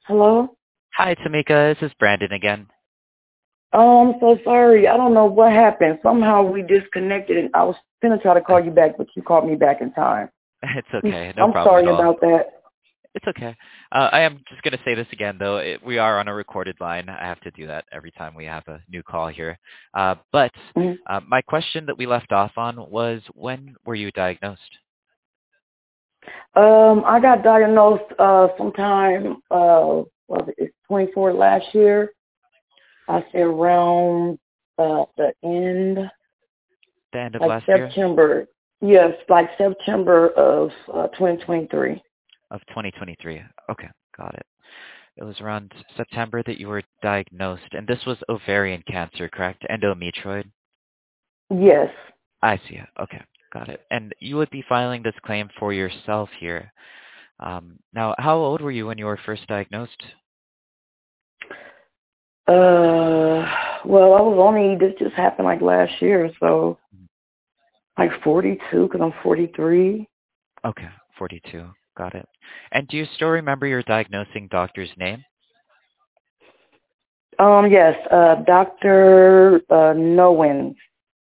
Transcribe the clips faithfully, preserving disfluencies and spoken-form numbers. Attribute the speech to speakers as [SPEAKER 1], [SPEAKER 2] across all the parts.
[SPEAKER 1] Hello?
[SPEAKER 2] Hi, Tamika. This is Brandon again.
[SPEAKER 1] Oh, I'm so sorry. I don't know what happened. Somehow we disconnected, and I was gonna try to call you back, but you called me back in time.
[SPEAKER 2] It's okay. No
[SPEAKER 1] I'm
[SPEAKER 2] problem at
[SPEAKER 1] sorry
[SPEAKER 2] all.
[SPEAKER 1] about that.
[SPEAKER 2] It's okay. Uh, I am just going to say this again, though. It, we are on a recorded line. I have to do that every time we have a new call here. Uh, but
[SPEAKER 1] Mhm.
[SPEAKER 2] uh, my question that we left off on was, when were you diagnosed?
[SPEAKER 1] Um, I got diagnosed uh sometime uh was it twenty-four last year. I say around uh the end,
[SPEAKER 2] The end of
[SPEAKER 1] like
[SPEAKER 2] last year
[SPEAKER 1] September. Yes, like September of uh, twenty twenty-three.
[SPEAKER 2] of twenty twenty-three. Okay, got it. It was around September that you were diagnosed, and this was ovarian cancer, correct? Endometrioid?
[SPEAKER 1] Yes.
[SPEAKER 2] I see it. Okay, got it. And you would be filing this claim for yourself here. Um, now, how old were you when you were first diagnosed?
[SPEAKER 1] Uh, well, I was only, this just happened like last year, so like forty-two, because I'm forty-three.
[SPEAKER 2] Okay, forty-two. Got it. And do you still remember your diagnosing doctor's name?
[SPEAKER 1] Um, yes, uh, Doctor Uh, Nowins.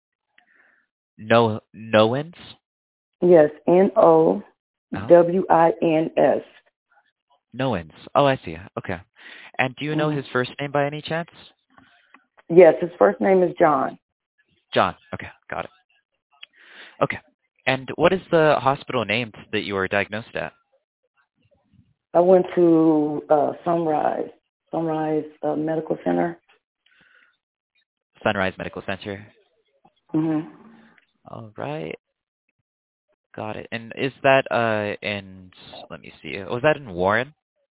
[SPEAKER 2] No, Nowens?
[SPEAKER 1] Yes, N O
[SPEAKER 2] Oh,
[SPEAKER 1] W I N S.
[SPEAKER 2] Nowens. Oh, I see. Okay. And do you know
[SPEAKER 1] Mm.
[SPEAKER 2] his first name by any chance?
[SPEAKER 1] Yes, his first name is John.
[SPEAKER 2] John. Okay, got it. Okay. And what is the hospital name that you were diagnosed at?
[SPEAKER 1] I went to uh, Sunrise, Sunrise uh, Medical Center.
[SPEAKER 2] Sunrise Medical Center.
[SPEAKER 1] hmm
[SPEAKER 2] All right. Got it. And is that uh in, let me see. Was that in Warren?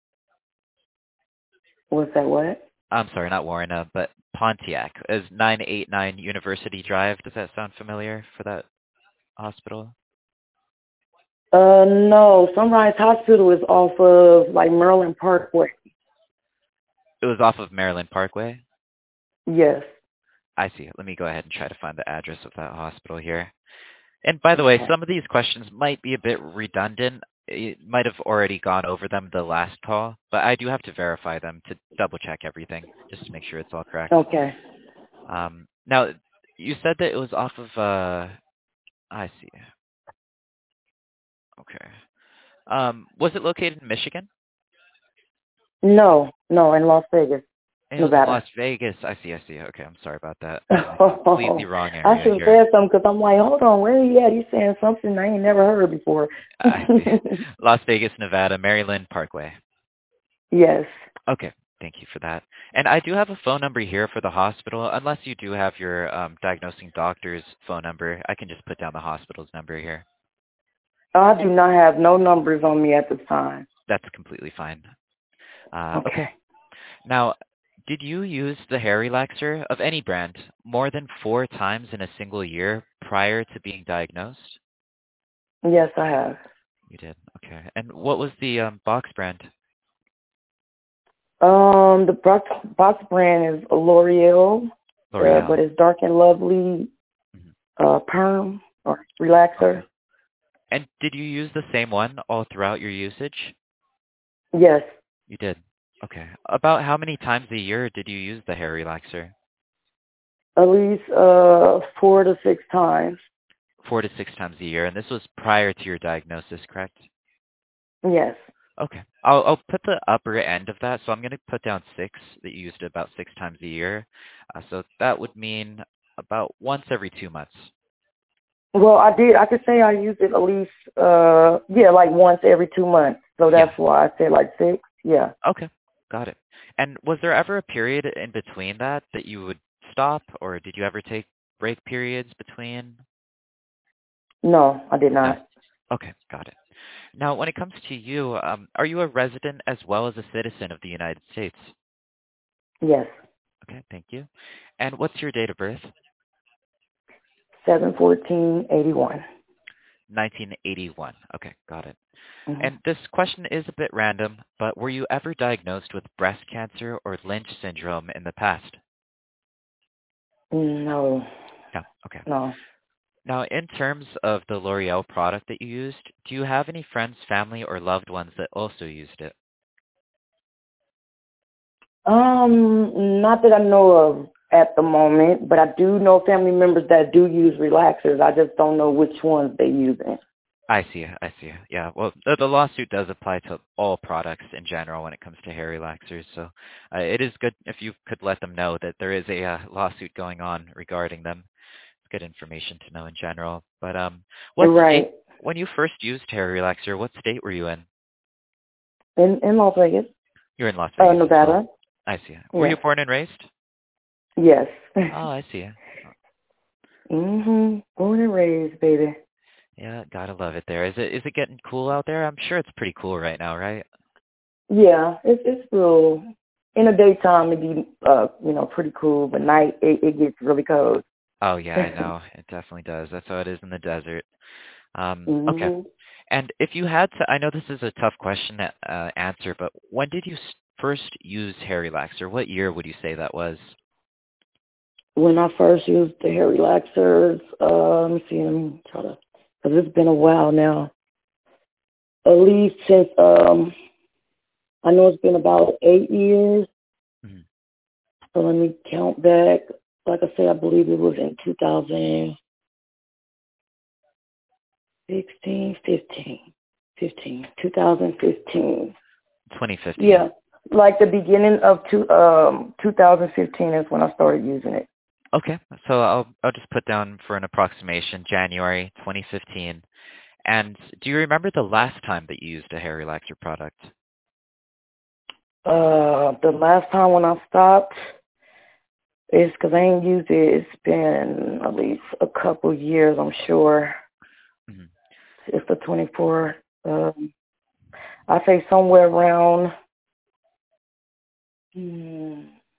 [SPEAKER 1] Was that what?
[SPEAKER 2] I'm sorry, not Warren, uh, but Pontiac. Is nine eighty-nine University Drive. Does that sound familiar for that hospital?
[SPEAKER 1] Uh, no, Sunrise Hospital is off of like Maryland Parkway.
[SPEAKER 2] It was off of Maryland Parkway.
[SPEAKER 1] Yes.
[SPEAKER 2] I see. Let me go ahead and try to find the address of that hospital here. And by the way,
[SPEAKER 1] Okay.
[SPEAKER 2] some of these questions might be a bit redundant. It might have already gone over them the last call, but I do have to verify them to double check everything just to make sure it's all correct.
[SPEAKER 1] Okay.
[SPEAKER 2] Um, now, you said that it was off of, uh, I see. Okay. Um, was it located in Michigan?
[SPEAKER 1] No, no, in Las Vegas,
[SPEAKER 2] It was in
[SPEAKER 1] Nevada.
[SPEAKER 2] Las Vegas. I see, I see. Okay, I'm sorry about that. I'm in a completely
[SPEAKER 1] Oh,
[SPEAKER 2] wrong
[SPEAKER 1] I
[SPEAKER 2] area
[SPEAKER 1] should have
[SPEAKER 2] here.
[SPEAKER 1] said something because I'm like, hold on, where are you at? He's saying something I ain't never heard before.
[SPEAKER 2] I see. Las Vegas, Nevada, Maryland Parkway.
[SPEAKER 1] Yes.
[SPEAKER 2] Okay, thank you for that. And I do have a phone number here for the hospital. Unless you do have your um, diagnosing doctor's phone number, I can just put down the hospital's number here.
[SPEAKER 1] I do not have no numbers on me at this time.
[SPEAKER 2] That's completely fine. Uh, okay.
[SPEAKER 1] Okay.
[SPEAKER 2] Now, did you use the hair relaxer of any brand more than four times in a single year prior to being diagnosed?
[SPEAKER 1] Yes, I have.
[SPEAKER 2] You did. Okay. And what was the um, box brand?
[SPEAKER 1] Um, the box, box brand is L'Oreal, uh,
[SPEAKER 2] L'Oreal.
[SPEAKER 1] but it's Dark and Lovely
[SPEAKER 2] Mhm.
[SPEAKER 1] uh, Perm or
[SPEAKER 2] Okay.
[SPEAKER 1] Relaxer.
[SPEAKER 2] And did you use the same one all throughout your usage?
[SPEAKER 1] Yes,
[SPEAKER 2] You did. Okay. About how many times a year did you use the hair relaxer?
[SPEAKER 1] at least uh, four to six times.
[SPEAKER 2] Four to six times a year, and this was prior to your diagnosis, correct?
[SPEAKER 1] Yes.
[SPEAKER 2] Okay. I'll I'll put the upper end of that, so I'm going to put down six that you used it about six times a year. Uh, so that would mean about once every two months.
[SPEAKER 1] Well, I did. I could say I use it at least, uh, yeah, like once every two months. So
[SPEAKER 2] Yeah.
[SPEAKER 1] that's why I said like six. Yeah.
[SPEAKER 2] Okay. Got it. And was there ever a period in between that that you would stop, or did you ever take break periods between?
[SPEAKER 1] No, I did
[SPEAKER 2] No.
[SPEAKER 1] not.
[SPEAKER 2] Okay. Got it. Now, when it comes to you, um, are you a resident as well as a citizen of the United States?
[SPEAKER 1] Yes.
[SPEAKER 2] Okay, thank you. And what's your date of birth?
[SPEAKER 1] Seven fourteen eighty one.
[SPEAKER 2] nineteen eighty-one. Okay, got it. And
[SPEAKER 1] Mm-hmm.
[SPEAKER 2] this question is a bit random, but were you ever diagnosed with breast cancer or Lynch syndrome in the past?
[SPEAKER 1] No.
[SPEAKER 2] No. Okay.
[SPEAKER 1] No.
[SPEAKER 2] Now, in terms of the L'Oreal product that you used, do you have any friends, family, or loved ones that also used it?
[SPEAKER 1] Um, not that I know of at the moment, but I do know family members that do use relaxers. I just don't know which ones they using.
[SPEAKER 2] I see. I see. Yeah. Well, the, the lawsuit does apply to all products in general when it comes to hair relaxers. So uh, it is good if you could let them know that there is a uh, lawsuit going on regarding them. It's good information to know in general. But um, what state,
[SPEAKER 1] Right.
[SPEAKER 2] when you first used hair relaxer, what state were you in?
[SPEAKER 1] In in Las Vegas,
[SPEAKER 2] You're in Las
[SPEAKER 1] uh,
[SPEAKER 2] Vegas as well.
[SPEAKER 1] Nevada.
[SPEAKER 2] I see. Were you
[SPEAKER 1] Yes.
[SPEAKER 2] born and raised?
[SPEAKER 1] Yes.
[SPEAKER 2] Oh, I see.
[SPEAKER 1] mhm. Born and raised, baby.
[SPEAKER 2] Yeah, gotta love it there. Is it is it getting cool out there? I'm sure it's pretty cool right now, right?
[SPEAKER 1] Yeah, it's it's real. In the daytime, it be uh you know pretty cool, but night it, it gets really cold.
[SPEAKER 2] Oh yeah, I know. It definitely does. That's how it is in the desert. Um, okay.
[SPEAKER 1] mhm.
[SPEAKER 2] And if you had to, I know this is a tough question to uh, answer, but when did you s- first use hair relaxer? What year would you say that was?
[SPEAKER 1] When I first used the hair relaxers, uh, let me see, let me try to, because it's been a while now. At least since um, I know it's been about eight years.
[SPEAKER 2] Mhm.
[SPEAKER 1] So let me count back. Like I said, I believe it was in two thousand sixteen, fifteen, fifteen, two thousand fifteen.
[SPEAKER 2] twenty fifteen.
[SPEAKER 1] Yeah, like the beginning of two, um, two thousand fifteen is when I started using it.
[SPEAKER 2] Okay, so I'll I'll just put down for an approximation January twenty fifteen. And do you remember the last time that you used a hair relaxer product?
[SPEAKER 1] Uh, the last time when I stopped, it's because I ain't used it. It's been at least a couple years, I'm sure.
[SPEAKER 2] Mhm.
[SPEAKER 1] It's the twenty-four. Um, I say somewhere around. Hmm,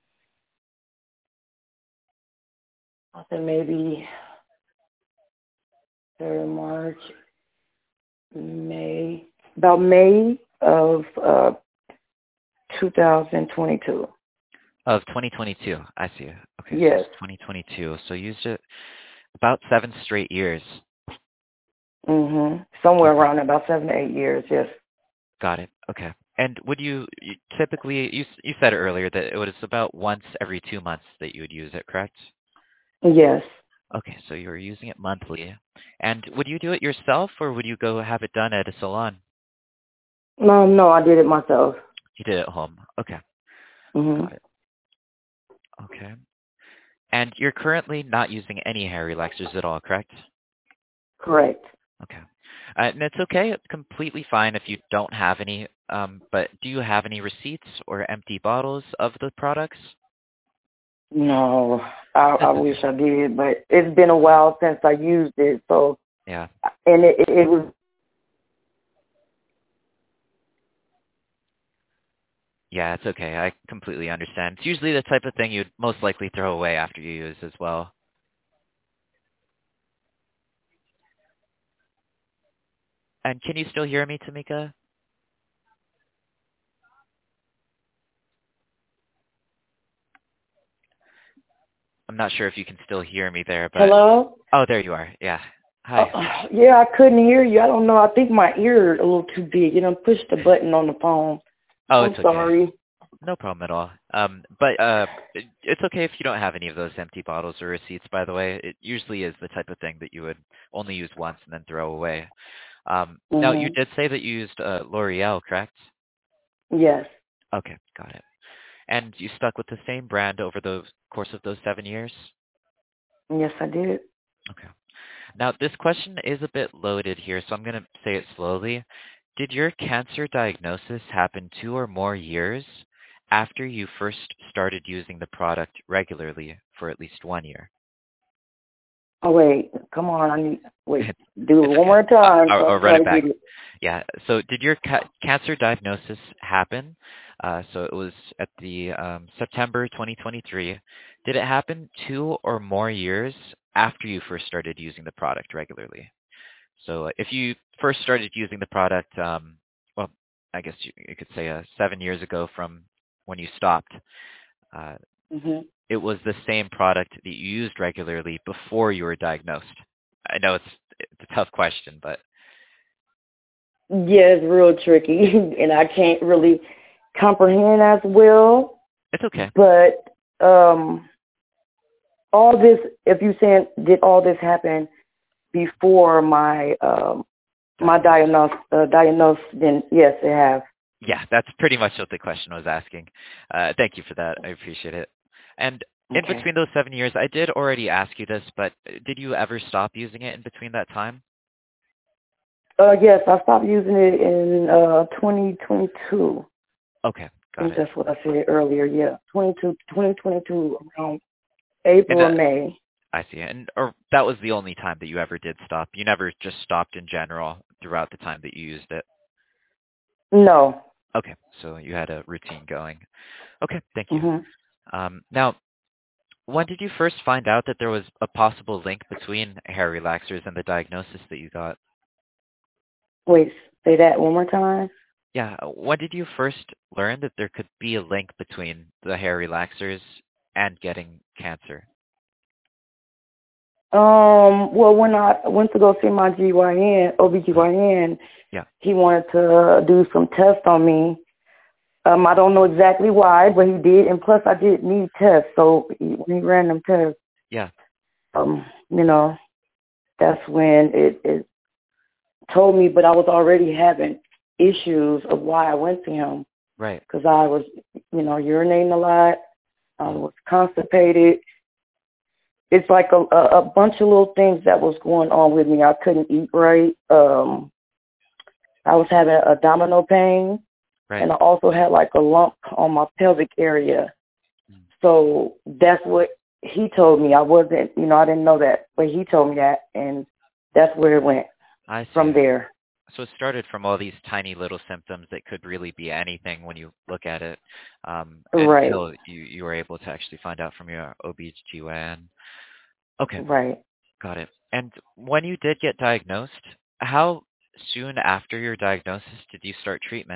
[SPEAKER 1] I think maybe February, March, May, about May of uh, two thousand twenty-two.
[SPEAKER 2] Of twenty twenty-two. I see. Okay, so
[SPEAKER 1] Yes.
[SPEAKER 2] it's twenty twenty-two. So you used it about seven straight years.
[SPEAKER 1] Mhm. Somewhere
[SPEAKER 2] Okay.
[SPEAKER 1] around about seven to eight years. Yes.
[SPEAKER 2] Got it. Okay. And would you, you typically, you, s- you said earlier that it was about once every two months that you would use it, correct?
[SPEAKER 1] Yes.
[SPEAKER 2] Okay, so you were using it monthly. And would you do it yourself or would you go have it done at a salon?
[SPEAKER 1] No, no, I did it myself.
[SPEAKER 2] You did it at home. Okay.
[SPEAKER 1] Mhm.
[SPEAKER 2] Got it. Okay. And you're currently not using any hair relaxers at all, correct?
[SPEAKER 1] Correct.
[SPEAKER 2] Okay. Uh, and it's okay, it's completely fine if you don't have any, um, but do you have any receipts or empty bottles of the products?
[SPEAKER 1] No, I, I
[SPEAKER 2] That's
[SPEAKER 1] wish
[SPEAKER 2] okay.
[SPEAKER 1] I did, but it's been a while since I used it. So,
[SPEAKER 2] Yeah.
[SPEAKER 1] and it, it, it was.
[SPEAKER 2] Yeah, it's okay. I completely understand. It's usually the type of thing you'd most likely throw away after you use as well. And can you still hear me, Tamika? I'm not sure if you can still hear me there, but
[SPEAKER 1] Hello.
[SPEAKER 2] oh, there you are. Yeah.
[SPEAKER 1] Uh,
[SPEAKER 2] Hi.
[SPEAKER 1] yeah, I couldn't hear you. I don't know. I think my ear a little too big. You know, push the button on the phone.
[SPEAKER 2] Oh,
[SPEAKER 1] I'm
[SPEAKER 2] it's okay.
[SPEAKER 1] sorry.
[SPEAKER 2] No problem at all. Um, but uh, it, it's okay if you don't have any of those empty bottles or receipts, by the way. It usually is the type of thing that you would only use once and then throw away. Um, now, you
[SPEAKER 1] Mhm.
[SPEAKER 2] did say that you used uh, L'Oreal, correct?
[SPEAKER 1] Yes.
[SPEAKER 2] Okay, got it. And you stuck with the same brand over the course of those seven years?
[SPEAKER 1] Yes, I did.
[SPEAKER 2] Okay. Now, this question is a bit loaded here, so I'm going to say it slowly. Did your cancer diagnosis happen two or more years after you first started using the product regularly for at least one year?
[SPEAKER 1] Oh wait, come on. I need wait.
[SPEAKER 2] It's
[SPEAKER 1] Do it one
[SPEAKER 2] okay.
[SPEAKER 1] more time
[SPEAKER 2] I'll,
[SPEAKER 1] so I
[SPEAKER 2] I'll
[SPEAKER 1] can
[SPEAKER 2] run
[SPEAKER 1] try
[SPEAKER 2] it
[SPEAKER 1] to
[SPEAKER 2] back.
[SPEAKER 1] get it.
[SPEAKER 2] Yeah. So did your ca- cancer diagnosis happen? Uh, so it was at the um, September twenty twenty-three. Did it happen two or more years after you first started using the product regularly? So if you first started using the product, um, well, I guess you, you could say uh, seven years ago from when you stopped, uh,
[SPEAKER 1] Mhm.
[SPEAKER 2] it was the same product that you used regularly before you were diagnosed. I know it's, it's a tough question, but
[SPEAKER 1] Yeah, it's real tricky, and I can't really comprehend as well.
[SPEAKER 2] It's okay.
[SPEAKER 1] But um, all this, if you saying did all this happen before my um, my diagnosis, uh, diagnosis, then yes, it have.
[SPEAKER 2] Yeah, that's pretty much what the question was asking. Uh, thank you for that. I appreciate it. And in
[SPEAKER 1] Okay.
[SPEAKER 2] between those seven years, I did already ask you this, but did you ever stop using it in between that time?
[SPEAKER 1] Uh, yes, I stopped using it in uh, twenty twenty-two.
[SPEAKER 2] Okay,
[SPEAKER 1] I
[SPEAKER 2] got
[SPEAKER 1] think
[SPEAKER 2] it.
[SPEAKER 1] that's what I said earlier. Yeah, twenty-two, twenty twenty-two, around
[SPEAKER 2] And
[SPEAKER 1] April or
[SPEAKER 2] uh,
[SPEAKER 1] May.
[SPEAKER 2] I see. And or that was the only time that you ever did stop. You never just stopped in general throughout the time that you used it.
[SPEAKER 1] No.
[SPEAKER 2] Okay, so you had a routine going. Okay, thank you.
[SPEAKER 1] Mhm.
[SPEAKER 2] Um, now, when did you first find out that there was a possible link between hair relaxers and the diagnosis that you got?
[SPEAKER 1] Wait, say that one more time.
[SPEAKER 2] Yeah, uh, when did you first learn that there could be a link between the hair relaxers and getting cancer?
[SPEAKER 1] Um, well, when I went to go see my G Y N, O B G Y N,
[SPEAKER 2] Yeah.
[SPEAKER 1] he wanted to do some tests on me. Um, I don't know exactly why, but he did, and plus I did need tests, so he, when he ran them tests,
[SPEAKER 2] Yeah.
[SPEAKER 1] um, you know, that's when it, it told me, but I was already having issues of why I went to him,
[SPEAKER 2] Right.
[SPEAKER 1] because I was, you know, urinating a lot, I
[SPEAKER 2] Mm.
[SPEAKER 1] was constipated. It's like a, a, a bunch of little things that was going on with me. I couldn't eat right. Um, I was having abdominal pain,
[SPEAKER 2] Right.
[SPEAKER 1] and I also had like a lump on my pelvic area.
[SPEAKER 2] Mm.
[SPEAKER 1] So that's what he told me. I wasn't, you know, I didn't know that, but he told me that, and that's where it went
[SPEAKER 2] I see.
[SPEAKER 1] from there.
[SPEAKER 2] So it started from all these tiny little symptoms that could really be anything when you look at it, um,
[SPEAKER 1] Right,
[SPEAKER 2] until you, you were able to actually find out from your O B G Y N. Okay,
[SPEAKER 1] right.
[SPEAKER 2] got it. And when you did get diagnosed, how soon after your diagnosis did you start treatment?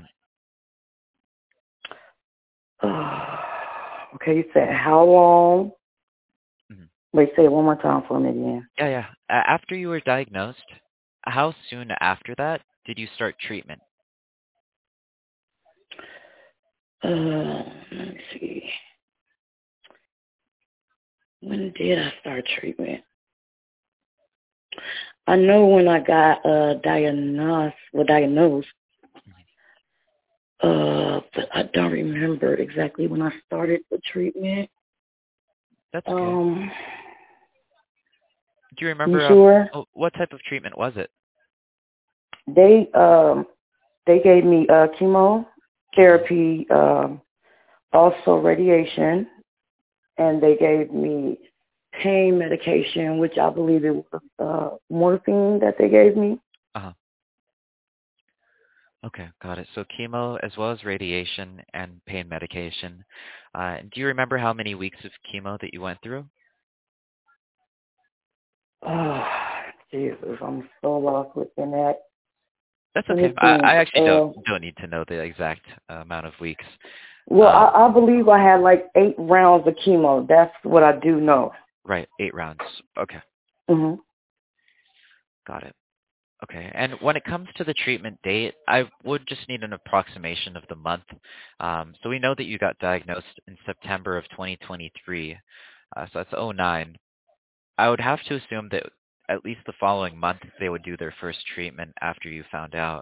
[SPEAKER 1] Okay, you said how long?
[SPEAKER 2] Mhm.
[SPEAKER 1] Wait, say it one more time for me again.
[SPEAKER 2] Yeah, yeah. A- After you were diagnosed, how soon after that did you start treatment?
[SPEAKER 1] Uh, let me see. When did I start treatment? I know when I got uh, diagnosed, well, diagnosed, uh, but I don't remember exactly when I started the treatment.
[SPEAKER 2] That's okay.
[SPEAKER 1] Um,
[SPEAKER 2] Do you
[SPEAKER 1] you
[SPEAKER 2] remember um
[SPEAKER 1] sure?
[SPEAKER 2] oh, what type of treatment was it?
[SPEAKER 1] They um they gave me uh
[SPEAKER 2] Chemo.
[SPEAKER 1] chemotherapy, um, also radiation, and they gave me pain medication, which I believe it was uh, morphine that they gave me.
[SPEAKER 2] Uh-huh. Okay, got it. So chemo as well as radiation and pain medication. Uh, do you remember how many weeks of chemo that you went through?
[SPEAKER 1] Oh, Jesus, I'm so lost within that.
[SPEAKER 2] That's
[SPEAKER 1] Let
[SPEAKER 2] okay.
[SPEAKER 1] me
[SPEAKER 2] I, I
[SPEAKER 1] think.
[SPEAKER 2] actually don't
[SPEAKER 1] Uh,
[SPEAKER 2] don't need to know the exact uh, amount of weeks.
[SPEAKER 1] well,
[SPEAKER 2] Um,
[SPEAKER 1] I, I believe I had like eight rounds of chemo. That's what I do know.
[SPEAKER 2] right, eight rounds. Okay,
[SPEAKER 1] hmm
[SPEAKER 2] got it. Okay, and when it comes to the treatment date, I would just need an approximation of the month. Um, so we know that you got diagnosed in September of twenty twenty-three, uh, so that's oh nine. I would have to assume that at least the following month they would do their first treatment after you found out,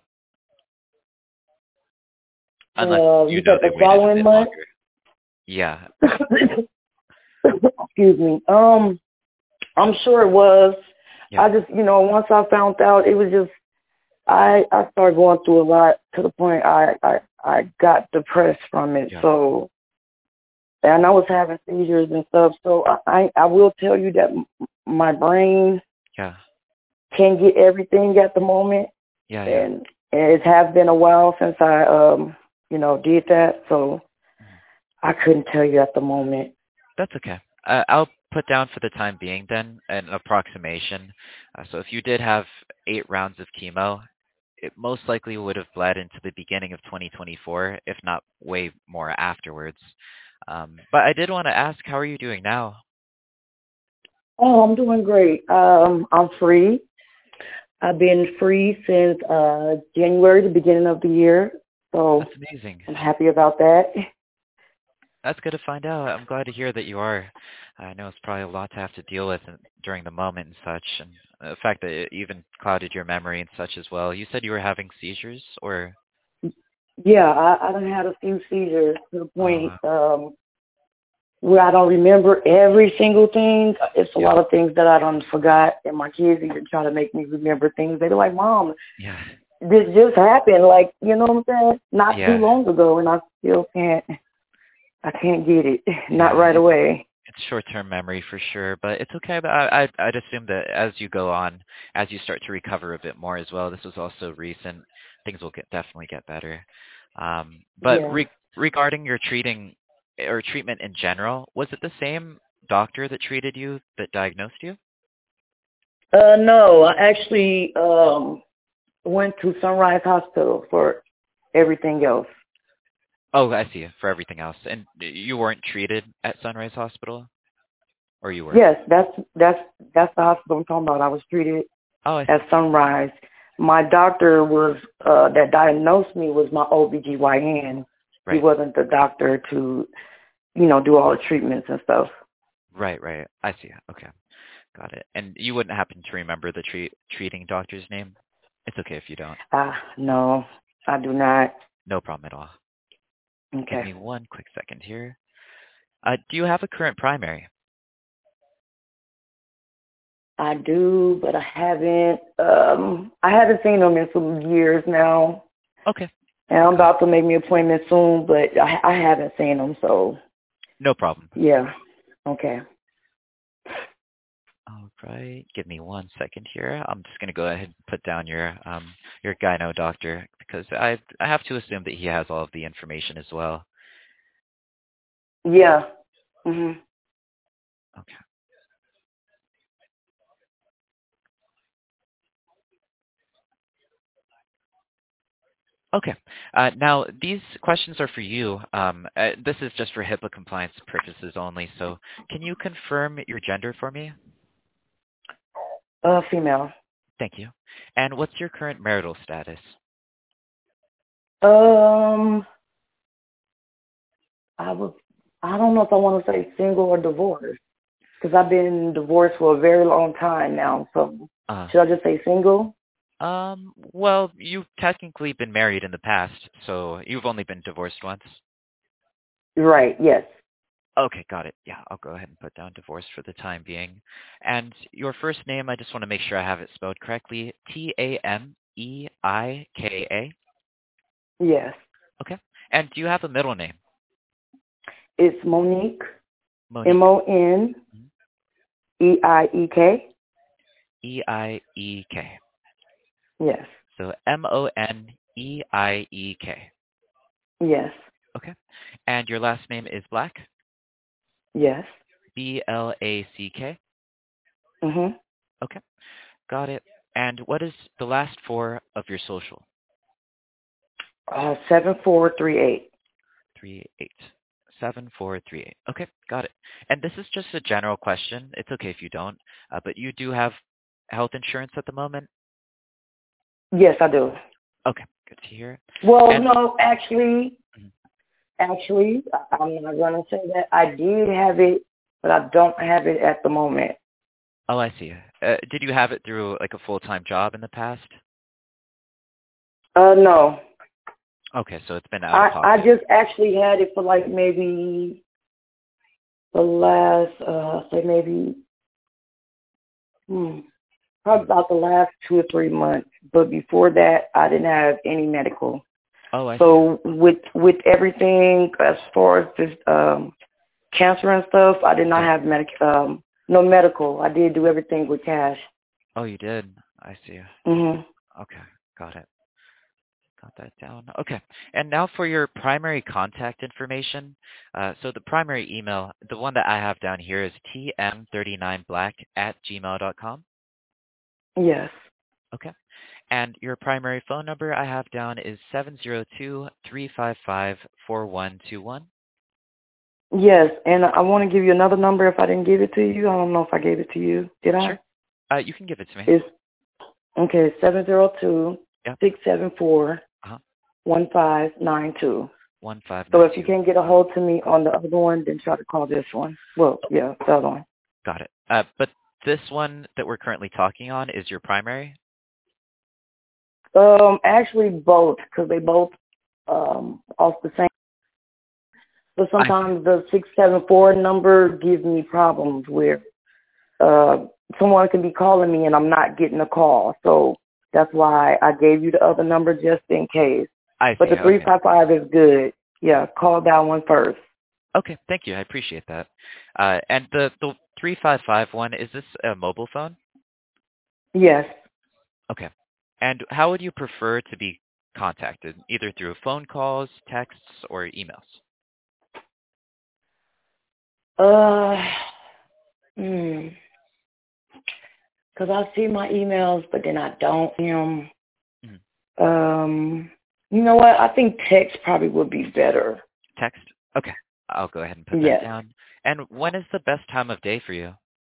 [SPEAKER 2] unless
[SPEAKER 1] Uh,
[SPEAKER 2] you
[SPEAKER 1] you
[SPEAKER 2] know
[SPEAKER 1] said
[SPEAKER 2] they
[SPEAKER 1] the
[SPEAKER 2] waited a
[SPEAKER 1] following
[SPEAKER 2] bit
[SPEAKER 1] month?
[SPEAKER 2] longer. Yeah.
[SPEAKER 1] Excuse me. Um, I'm sure it was.
[SPEAKER 2] Yeah.
[SPEAKER 1] I just, you know, once I found out, it was just, I I started going through a lot to the point I I I got depressed from it.
[SPEAKER 2] Yeah.
[SPEAKER 1] So, and I was having seizures and stuff. So I I, I will tell you that m- my brain
[SPEAKER 2] Yeah.
[SPEAKER 1] can't get everything at the moment,
[SPEAKER 2] Yeah. Yeah.
[SPEAKER 1] and it has been a while since I um you know did that. So
[SPEAKER 2] Mhm.
[SPEAKER 1] I couldn't tell you at the moment.
[SPEAKER 2] That's okay. Uh, I'll put down for the time being then an approximation. Uh, so if you did have eight rounds of chemo, it most likely would have bled into the beginning of twenty twenty-four, if not way more afterwards. Um, but I did want to ask, how are you doing now?
[SPEAKER 1] Oh, I'm doing great. Um, I'm free. I've been free since uh January, the beginning of the year. So
[SPEAKER 2] That's amazing.
[SPEAKER 1] I'm happy about that.
[SPEAKER 2] That's good to find out. I'm glad to hear that you are. I know it's probably a lot to have to deal with in- during the moment and such, and the fact that it even clouded your memory and such as well. You said you were having seizures, or
[SPEAKER 1] Yeah, I, I done had a few seizures to the
[SPEAKER 2] oh,
[SPEAKER 1] point
[SPEAKER 2] wow.
[SPEAKER 1] um, where I don't remember every single thing. It's a
[SPEAKER 2] Yeah,
[SPEAKER 1] lot of things that I done forgot, and my kids even try to make me remember things. They're like, Mom,
[SPEAKER 2] yeah,
[SPEAKER 1] this just happened, like, you know what I'm saying? Not too
[SPEAKER 2] yeah,
[SPEAKER 1] long ago, and I still can't, I can't get it. Not
[SPEAKER 2] yeah.
[SPEAKER 1] right away.
[SPEAKER 2] It's short-term memory for sure, but it's okay. But I, I'd, I'd assume that as you go on, as you start to recover a bit more as well, this was also recent. Things will get definitely get better. Um, but
[SPEAKER 1] Yeah.
[SPEAKER 2] re- regarding your treating or treatment in general, was it the same doctor that treated you that diagnosed you?
[SPEAKER 1] Uh, no, I actually um went to Sunrise Hospital for everything else.
[SPEAKER 2] Oh, I see. For everything else, and you weren't treated at Sunrise Hospital, or you were?
[SPEAKER 1] Yes, that's that's that's the hospital I'm talking about. I was treated
[SPEAKER 2] Oh, I
[SPEAKER 1] at
[SPEAKER 2] see.
[SPEAKER 1] Sunrise. My doctor was uh that diagnosed me was my O B G Y N. He
[SPEAKER 2] Right,
[SPEAKER 1] wasn't the doctor to, you know, do all the treatments and stuff.
[SPEAKER 2] right, right. I see. Okay. Got it. And you wouldn't happen to remember the treat treating doctor's name? It's okay if you don't.
[SPEAKER 1] Ah, no, I do not.
[SPEAKER 2] No problem at all. Give
[SPEAKER 1] Okay.
[SPEAKER 2] me one quick second here. Uh, do you have a current primary?
[SPEAKER 1] I do, but I haven't um I haven't seen him in some years now.
[SPEAKER 2] Okay.
[SPEAKER 1] And I'm
[SPEAKER 2] Got it.
[SPEAKER 1] about to make me an appointment soon, but I I haven't seen him, so
[SPEAKER 2] No problem.
[SPEAKER 1] yeah. Okay.
[SPEAKER 2] All right. Give me one second here. I'm just going to go ahead and put down your um your gyno doctor because I I have to assume that he has all of the information as well.
[SPEAKER 1] Yeah. Mhm.
[SPEAKER 2] Okay. Okay. Uh, now, these questions are for you. Um, uh, this is just for HIPAA compliance purposes only. So can you confirm your gender for me?
[SPEAKER 1] Uh female.
[SPEAKER 2] Thank you. And what's your current marital status?
[SPEAKER 1] Um I was I don't know if I want to say single or divorced because I've been divorced for a very long time now. So
[SPEAKER 2] Uh,
[SPEAKER 1] should I just say single?
[SPEAKER 2] um, well, you've technically been married in the past, so you've only been divorced once.
[SPEAKER 1] Right. Yes.
[SPEAKER 2] Okay, got it. Yeah, I'll go ahead and put down divorce for the time being. And your first name, I just want to make sure I have it spelled correctly. T A M E I K A.
[SPEAKER 1] Yes.
[SPEAKER 2] Okay. And do you have a middle name?
[SPEAKER 1] It's Monique. M
[SPEAKER 2] Monique.
[SPEAKER 1] O N E I E K.
[SPEAKER 2] E I E K.
[SPEAKER 1] Yes.
[SPEAKER 2] So M O N E I E K.
[SPEAKER 1] Yes.
[SPEAKER 2] Okay. And your last name is Black?
[SPEAKER 1] Yes.
[SPEAKER 2] B L A C K?
[SPEAKER 1] Mhm.
[SPEAKER 2] Okay. Got it. And what is the last four of your social?
[SPEAKER 1] Uh, seven four three eight.
[SPEAKER 2] Three eight. Seven four three eight. Okay, got it. And this is just a general question. It's okay if you don't, uh, but you do have health insurance at the moment?
[SPEAKER 1] Yes, I do.
[SPEAKER 2] Okay, good to hear.
[SPEAKER 1] Well,
[SPEAKER 2] And
[SPEAKER 1] no, actually,
[SPEAKER 2] mhm.
[SPEAKER 1] actually, I- I'm not gonna say that I did have it, but I don't have it at the moment.
[SPEAKER 2] Oh, I see. Uh, did you have it through like a full-time job in the past?
[SPEAKER 1] Uh, no,
[SPEAKER 2] Okay, so it's been out of
[SPEAKER 1] I I
[SPEAKER 2] pocket.
[SPEAKER 1] just actually had it for like maybe the last, uh, say maybe, hmm, probably about the last two or three months. But before that, I didn't have any medical.
[SPEAKER 2] Oh, I see.
[SPEAKER 1] So with with everything as far as this um cancer and stuff, I did not
[SPEAKER 2] Yeah.
[SPEAKER 1] have medic um no medical. I did do everything with cash.
[SPEAKER 2] Oh, you did. I see.
[SPEAKER 1] Mhm.
[SPEAKER 2] Okay, got it. Got that down. Okay. And now for your primary contact information. Uh, so the primary email, the one that I have down here is t m thirty nine black at gmail dot com.
[SPEAKER 1] Yes.
[SPEAKER 2] Okay. And your primary phone number I have down is seven zero two, three five five, four one two one.
[SPEAKER 1] Yes, and I want to give you another number if I didn't give it to you. I don't know if I gave it to you. Did I?
[SPEAKER 2] Sure. Uh, you can give it to me.
[SPEAKER 1] It's okay, seven zero two
[SPEAKER 2] Yeah.
[SPEAKER 1] six seven four
[SPEAKER 2] Uh-huh.
[SPEAKER 1] one five nine two.
[SPEAKER 2] one five
[SPEAKER 1] So
[SPEAKER 2] nine
[SPEAKER 1] if you
[SPEAKER 2] two.
[SPEAKER 1] can't get a hold to me on the other one, then try to call this one. Well, yeah, the other one.
[SPEAKER 2] Got it. Uh, but this one that we're currently talking on is your primary?
[SPEAKER 1] Um, actually both, because they both um off the same. But
[SPEAKER 2] I see.
[SPEAKER 1] sometimes the six seven four number gives me problems where uh someone can be calling me and I'm not getting a call. So that's why I gave you the other number just in case.
[SPEAKER 2] I
[SPEAKER 1] But
[SPEAKER 2] see.
[SPEAKER 1] the three
[SPEAKER 2] Okay.
[SPEAKER 1] five five is good. Yeah, call that one first.
[SPEAKER 2] Okay. Thank you. I appreciate that. Uh, and the, the three five five one, is this a mobile phone?
[SPEAKER 1] Yes.
[SPEAKER 2] Okay. And how would you prefer to be contacted? Either through phone calls, texts, or emails?
[SPEAKER 1] Uh, hmm. Because I see my emails, but then I don't see them.
[SPEAKER 2] Mhm.
[SPEAKER 1] Um, you know what? I think text probably would be better.
[SPEAKER 2] Text? Okay. I'll go ahead and put that
[SPEAKER 1] Yes.
[SPEAKER 2] down. And when is the best time of day for you?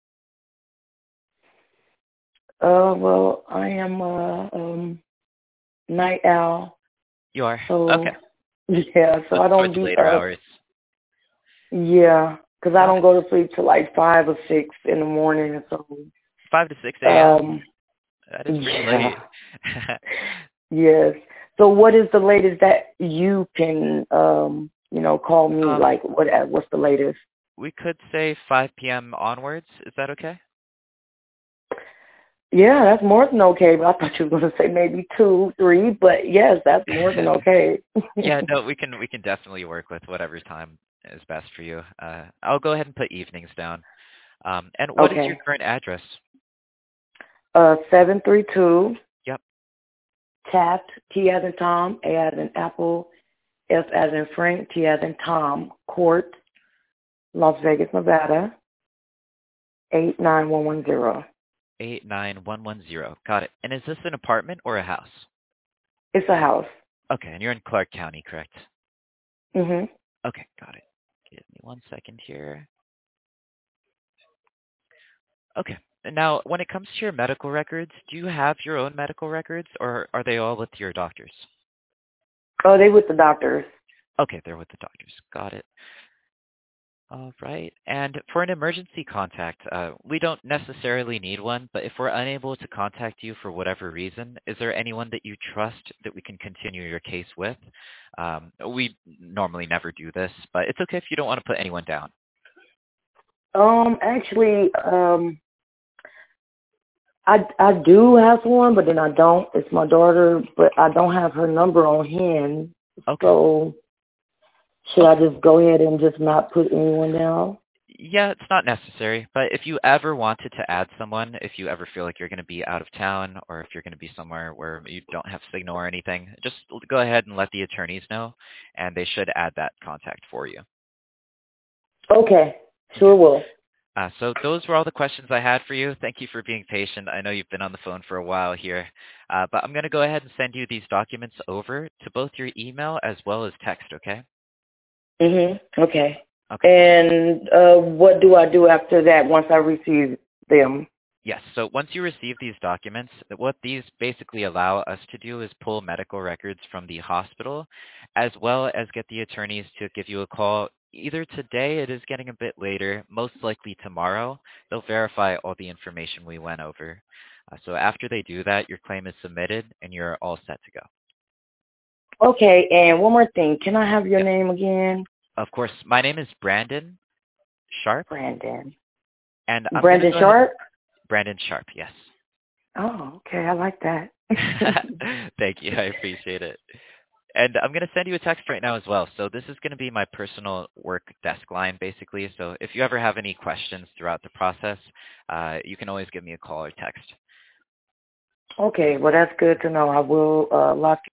[SPEAKER 1] Uh, well, I am a um, night owl,
[SPEAKER 2] You are?
[SPEAKER 1] so
[SPEAKER 2] Okay.
[SPEAKER 1] yeah. So
[SPEAKER 2] So
[SPEAKER 1] I don't
[SPEAKER 2] towards
[SPEAKER 1] be
[SPEAKER 2] later
[SPEAKER 1] up.
[SPEAKER 2] hours.
[SPEAKER 1] Yeah, because I
[SPEAKER 2] Got
[SPEAKER 1] don't
[SPEAKER 2] it.
[SPEAKER 1] go to sleep till like five or six in the morning. So
[SPEAKER 2] five to six a m?
[SPEAKER 1] um,
[SPEAKER 2] That is pretty
[SPEAKER 1] yeah,
[SPEAKER 2] late.
[SPEAKER 1] yes. So what is the latest that you can um, you know, call me?
[SPEAKER 2] um,
[SPEAKER 1] Like what? What's the latest?
[SPEAKER 2] we could say five p m onwards. Is that okay?
[SPEAKER 1] Yeah, that's more than okay. But I thought you were going to say maybe two, three. But yes, that's more than okay.
[SPEAKER 2] Yeah, no, we can we can definitely work with whatever time is best for you. Uh, I'll go ahead and put evenings down. Um, and what is your
[SPEAKER 1] Okay.
[SPEAKER 2] current address?
[SPEAKER 1] Uh, seven three two
[SPEAKER 2] Yep.
[SPEAKER 1] Taft, T as in Tom, A as in Apple, F as in Frank, T as in Tom, Court, Las Vegas, Nevada, eight nine one one zero.
[SPEAKER 2] eight nine one one zero. Got it. And is this an apartment or a house?
[SPEAKER 1] It's a house.
[SPEAKER 2] Okay, and you're in Clark County, correct?
[SPEAKER 1] Mhm.
[SPEAKER 2] Okay, got it. Give me one second here. Okay. And now, when it comes to your medical records, do you have your own medical records, or are they all with your doctors?
[SPEAKER 1] Oh, they with the doctors.
[SPEAKER 2] Okay, they're with the doctors. Got it. All right. And for an emergency contact, uh, we don't necessarily need one, but if we're unable to contact you for whatever reason, is there anyone that you trust that we can continue your case with? Um, we normally never do this, but it's okay if you don't want to put anyone down.
[SPEAKER 1] Um, actually, um, I I do have one, but then I don't. It's my daughter, but I don't have her number on hand.
[SPEAKER 2] Okay.
[SPEAKER 1] So should I
[SPEAKER 2] Okay.
[SPEAKER 1] just go ahead and just not put anyone down?
[SPEAKER 2] Yeah, it's not necessary, but if you ever wanted to add someone, if you ever feel like you're going to be out of town or if you're going to be somewhere where you don't have signal or anything, just l- go ahead and let the attorneys know, and they should add that contact for you.
[SPEAKER 1] Okay,
[SPEAKER 2] Okay.
[SPEAKER 1] sure will.
[SPEAKER 2] Uh, so those were all the questions I had for you. Thank you for being patient. I know you've been on the phone for a while here, uh, but I'm going to go ahead and send you these documents over to both your email as well as text, okay?
[SPEAKER 1] Mhm. Okay.
[SPEAKER 2] Okay.
[SPEAKER 1] And uh, what do I do after that once I receive them?
[SPEAKER 2] Yes. So once you receive these documents, what these basically allow us to do is pull medical records from the hospital, as well as get the attorneys to give you a call. Either today, it is getting a bit later, most likely tomorrow. They'll verify all the information we went over. Uh, so after they do that, your claim is submitted and you're all set to go.
[SPEAKER 1] Okay. And one more thing. Can I have your
[SPEAKER 2] Yep.
[SPEAKER 1] name again?
[SPEAKER 2] Of course, my name is Brandon Sharp,
[SPEAKER 1] Brandon.
[SPEAKER 2] and I'm going to
[SPEAKER 1] Brandon
[SPEAKER 2] go ahead and
[SPEAKER 1] Sharp?
[SPEAKER 2] Brandon Sharp, yes.
[SPEAKER 1] Oh, okay. I like that.
[SPEAKER 2] Thank you. I appreciate it. And I'm going to send you a text right now as well. So this is going to be my personal work desk line, basically. So if you ever have any questions throughout the process, uh, you can always give me a call or text.
[SPEAKER 1] Okay. Well, that's good to know. I will uh, lock